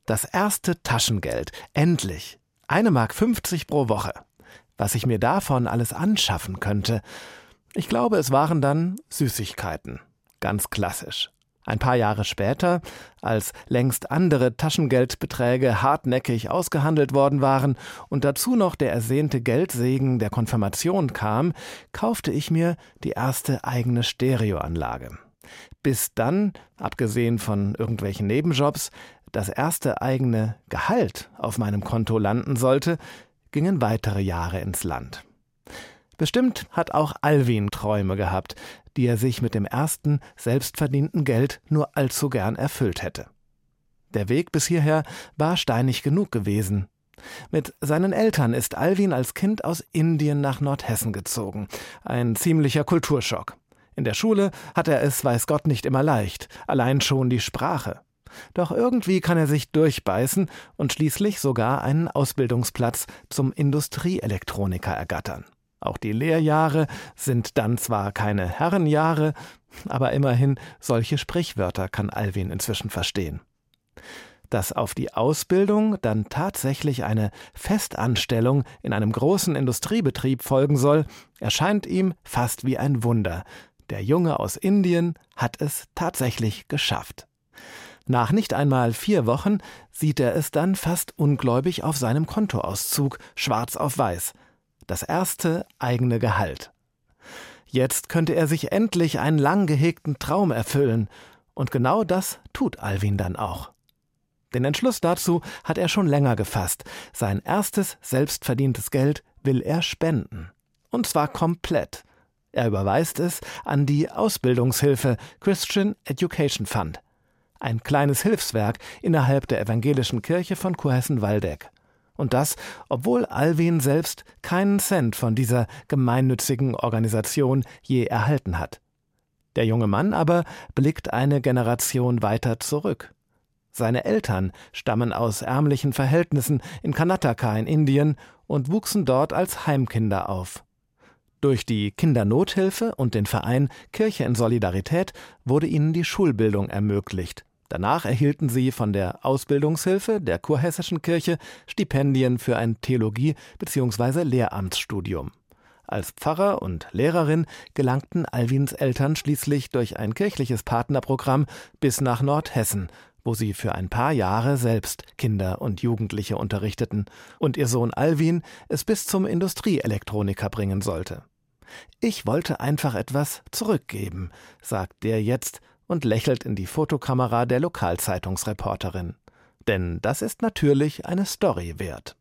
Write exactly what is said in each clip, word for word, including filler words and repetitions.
Das erste Taschengeld. Endlich. eine Mark fünfzig pro Woche. Was ich mir davon alles anschaffen könnte. Ich glaube, es waren dann Süßigkeiten. Ganz klassisch. Ein paar Jahre später, als längst andere Taschengeldbeträge hartnäckig ausgehandelt worden waren und dazu noch der ersehnte Geldsegen der Konfirmation kam, kaufte ich mir die erste eigene Stereoanlage. Bis dann, abgesehen von irgendwelchen Nebenjobs, das erste eigene Gehalt auf meinem Konto landen sollte, gingen weitere Jahre ins Land. Bestimmt hat auch Alwin Träume gehabt, die er sich mit dem ersten selbstverdienten Geld nur allzu gern erfüllt hätte. Der Weg bis hierher war steinig genug gewesen. Mit seinen Eltern ist Alwin als Kind aus Indien nach Nordhessen gezogen. Ein ziemlicher Kulturschock. In der Schule hat er es, weiß Gott, nicht immer leicht, allein schon die Sprache. Doch irgendwie kann er sich durchbeißen und schließlich sogar einen Ausbildungsplatz zum Industrieelektroniker ergattern. Auch die Lehrjahre sind dann zwar keine Herrenjahre, aber immerhin solche Sprichwörter kann Alwin inzwischen verstehen. Dass auf die Ausbildung dann tatsächlich eine Festanstellung in einem großen Industriebetrieb folgen soll, erscheint ihm fast wie ein Wunder. Der Junge aus Indien hat es tatsächlich geschafft. Nach nicht einmal vier Wochen sieht er es dann fast ungläubig auf seinem Kontoauszug, schwarz auf weiß. Das erste eigene Gehalt. Jetzt könnte er sich endlich einen lang gehegten Traum erfüllen. Und genau das tut Alwin dann auch. Den Entschluss dazu hat er schon länger gefasst. Sein erstes selbstverdientes Geld will er spenden. Und zwar komplett. Er überweist es an die Ausbildungshilfe Christian Education Fund. Ein kleines Hilfswerk innerhalb der evangelischen Kirche von Kurhessen-Waldeck. Und das, obwohl Alwin selbst keinen Cent von dieser gemeinnützigen Organisation je erhalten hat. Der junge Mann aber blickt eine Generation weiter zurück. Seine Eltern stammen aus ärmlichen Verhältnissen in Karnataka in Indien und wuchsen dort als Heimkinder auf. Durch die Kindernothilfe und den Verein Kirche in Solidarität wurde ihnen die Schulbildung ermöglicht. Danach erhielten sie von der Ausbildungshilfe der Kurhessischen Kirche Stipendien für ein Theologie- bzw. Lehramtsstudium. Als Pfarrer und Lehrerin gelangten Alwins Eltern schließlich durch ein kirchliches Partnerprogramm bis nach Nordhessen, wo sie für ein paar Jahre selbst Kinder und Jugendliche unterrichteten und ihr Sohn Alwin es bis zum Industrieelektroniker bringen sollte. »Ich wollte einfach etwas zurückgeben«, sagt der jetzt und lächelt in die Fotokamera der Lokalzeitungsreporterin. Denn das ist natürlich eine Story wert.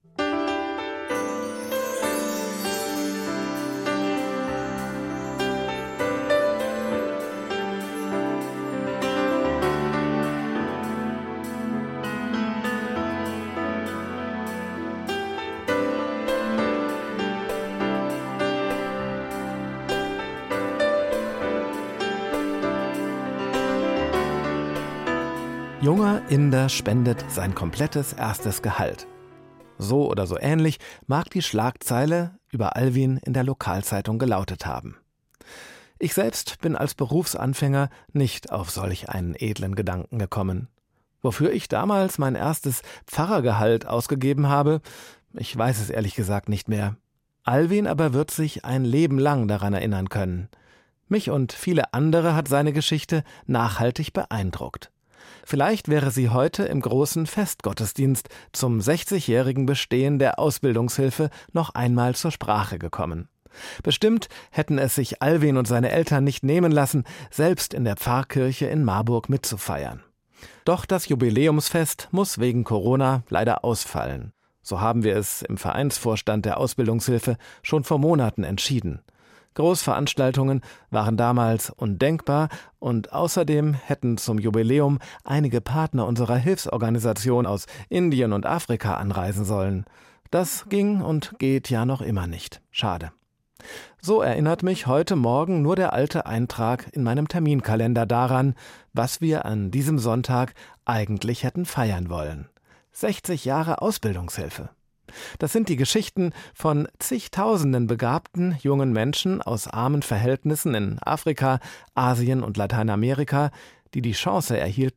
Junger Inder spendet sein komplettes erstes Gehalt. So oder so ähnlich mag die Schlagzeile über Alwin in der Lokalzeitung gelautet haben. Ich selbst bin als Berufsanfänger nicht auf solch einen edlen Gedanken gekommen. Wofür ich damals mein erstes Pfarrergehalt ausgegeben habe, ich weiß es ehrlich gesagt nicht mehr. Alwin aber wird sich ein Leben lang daran erinnern können. Mich und viele andere hat seine Geschichte nachhaltig beeindruckt. Vielleicht wäre sie heute im großen Festgottesdienst zum sechzigjährigen Bestehen der Ausbildungshilfe noch einmal zur Sprache gekommen. Bestimmt hätten es sich Alwin und seine Eltern nicht nehmen lassen, selbst in der Pfarrkirche in Marburg mitzufeiern. Doch das Jubiläumsfest muss wegen Corona leider ausfallen. So haben wir es im Vereinsvorstand der Ausbildungshilfe schon vor Monaten entschieden. Großveranstaltungen waren damals undenkbar und außerdem hätten zum Jubiläum einige Partner unserer Hilfsorganisation aus Indien und Afrika anreisen sollen. Das ging und geht ja noch immer nicht. Schade. So erinnert mich heute Morgen nur der alte Eintrag in meinem Terminkalender daran, was wir an diesem Sonntag eigentlich hätten feiern wollen. sechzig Jahre Ausbildungshilfe. Das sind die Geschichten von zigtausenden begabten jungen Menschen aus armen Verhältnissen in Afrika, Asien und Lateinamerika, die die Chance erhielten,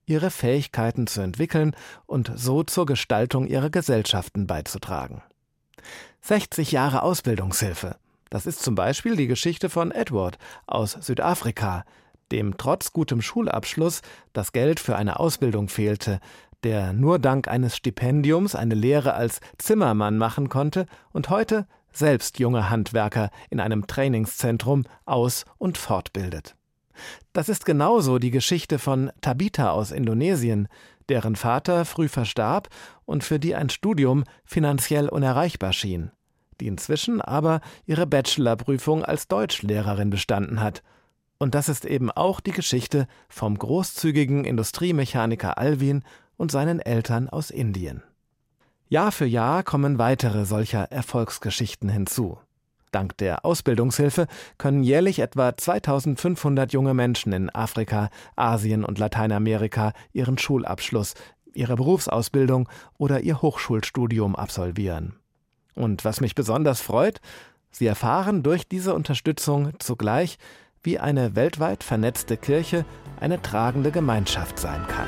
ihre Fähigkeiten zu entwickeln und so zur Gestaltung ihrer Gesellschaften beizutragen. sechzig Jahre Ausbildungshilfe. Das ist zum Beispiel die Geschichte von Edward aus Südafrika, dem trotz gutem Schulabschluss das Geld für eine Ausbildung fehlte, der nur dank eines Stipendiums eine Lehre als Zimmermann machen konnte und heute selbst junge Handwerker in einem Trainingszentrum aus- und fortbildet. Das ist genauso die Geschichte von Tabitha aus Indonesien, deren Vater früh verstarb und für die ein Studium finanziell unerreichbar schien, die inzwischen aber ihre Bachelorprüfung als Deutschlehrerin bestanden hat. Und das ist eben auch die Geschichte vom großzügigen Industriemechaniker Alvin und seinen Eltern aus Indien. Jahr für Jahr kommen weitere solcher Erfolgsgeschichten hinzu. Dank der Ausbildungshilfe können jährlich etwa zweitausendfünfhundert junge Menschen in Afrika, Asien und Lateinamerika ihren Schulabschluss, ihre Berufsausbildung oder ihr Hochschulstudium absolvieren. Und was mich besonders freut, sie erfahren durch diese Unterstützung zugleich, wie eine weltweit vernetzte Kirche eine tragende Gemeinschaft sein kann.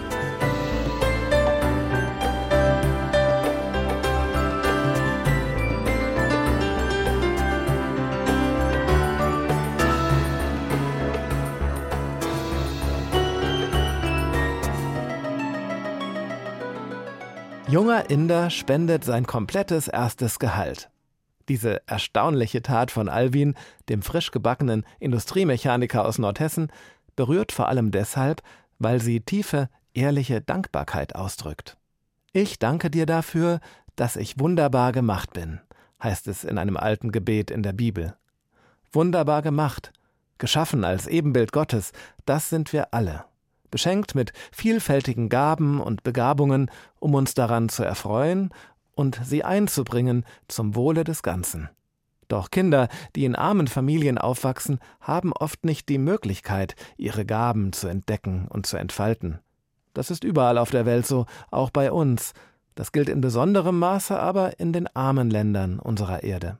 Junger Inder spendet sein komplettes erstes Gehalt. Diese erstaunliche Tat von Alvin, dem frisch gebackenen Industriemechaniker aus Nordhessen, berührt vor allem deshalb, weil sie tiefe, ehrliche Dankbarkeit ausdrückt. »Ich danke dir dafür, dass ich wunderbar gemacht bin«, heißt es in einem alten Gebet in der Bibel. Wunderbar gemacht, geschaffen als Ebenbild Gottes, das sind wir alle. Beschenkt mit vielfältigen Gaben und Begabungen, um uns daran zu erfreuen und sie einzubringen zum Wohle des Ganzen. Doch Kinder, die in armen Familien aufwachsen, haben oft nicht die Möglichkeit, ihre Gaben zu entdecken und zu entfalten. Das ist überall auf der Welt so, auch bei uns. Das gilt in besonderem Maße aber in den armen Ländern unserer Erde.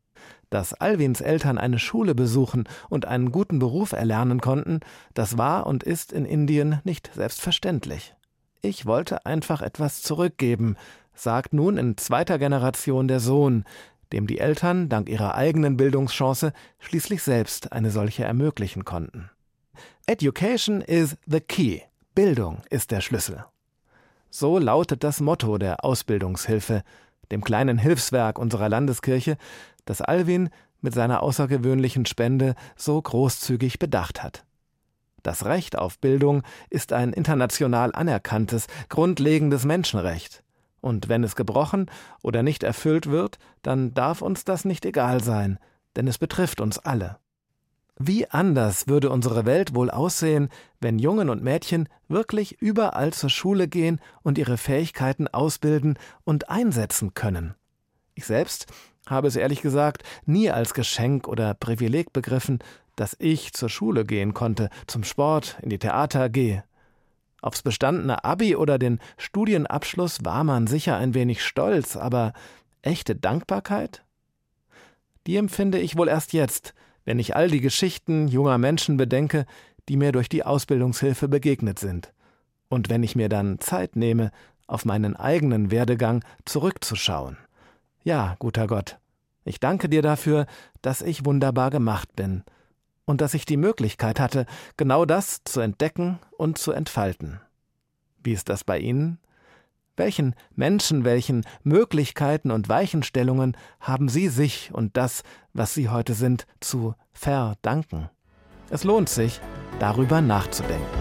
Dass Alvins Eltern eine Schule besuchen und einen guten Beruf erlernen konnten, das war und ist in Indien nicht selbstverständlich. Ich wollte einfach etwas zurückgeben, sagt nun in zweiter Generation der Sohn, dem die Eltern dank ihrer eigenen Bildungschance schließlich selbst eine solche ermöglichen konnten. Education is the key. Bildung ist der Schlüssel. So lautet das Motto der Ausbildungshilfe, dem kleinen Hilfswerk unserer Landeskirche, das Alvin mit seiner außergewöhnlichen Spende so großzügig bedacht hat. Das Recht auf Bildung ist ein international anerkanntes, grundlegendes Menschenrecht. Und wenn es gebrochen oder nicht erfüllt wird, dann darf uns das nicht egal sein, denn es betrifft uns alle. Wie anders würde unsere Welt wohl aussehen, wenn Jungen und Mädchen wirklich überall zur Schule gehen und ihre Fähigkeiten ausbilden und einsetzen können. Ich selbst habe es ehrlich gesagt nie als Geschenk oder Privileg begriffen, dass ich zur Schule gehen konnte, zum Sport, in die Theater gehe. Aufs bestandene Abi oder den Studienabschluss war man sicher ein wenig stolz, aber echte Dankbarkeit? Die empfinde ich wohl erst jetzt, wenn ich all die Geschichten junger Menschen bedenke, die mir durch die Ausbildungshilfe begegnet sind. Und wenn ich mir dann Zeit nehme, auf meinen eigenen Werdegang zurückzuschauen. Ja, guter Gott, ich danke dir dafür, dass ich wunderbar gemacht bin und dass ich die Möglichkeit hatte, genau das zu entdecken und zu entfalten. Wie ist das bei Ihnen? Welchen Menschen, welchen Möglichkeiten und Weichenstellungen haben Sie sich und das, was Sie heute sind, zu verdanken? Es lohnt sich, darüber nachzudenken.